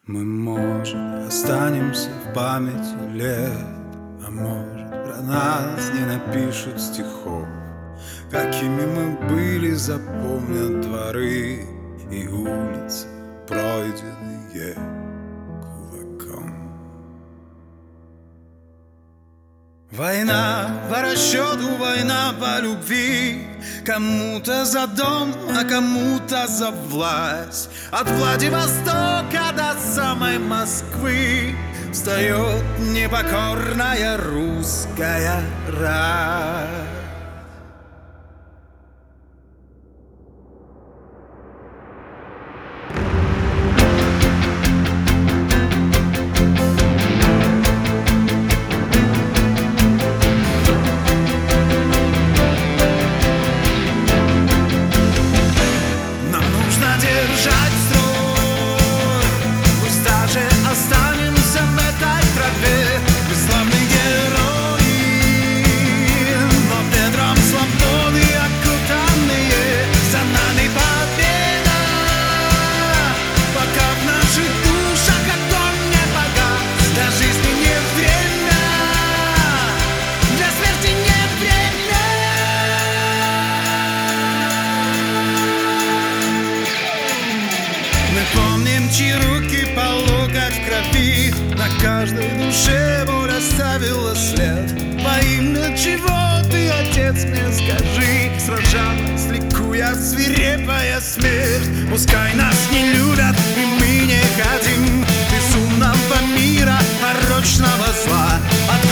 Мы, может, останемся в памяти лет, а может, про нас не напишут стихов. Какими мы были, запомнят дворы и улицы, пройденные кулаком. Война по расчету, война по любви. Кому-то за дом, а кому-то за власть. От Владивостока до самой Москвы встает непокорная русская рать. Держать строй, пусть даже останемся в этой тропе. Мы славные герои, но ветром свободы окутанные. За нами победа, пока в наших душах огонь не погас. Для жизни нет время, для смерти нет время. Мы помним, чьи руки по локоть в крови. На каждой душе боль оставила след. Во имя чего ты, отец, мне скажи? Сражалась, ликуя, свирепая смерть. Пускай нас не любят, и мы не хотим безумного мира, порочного зла. От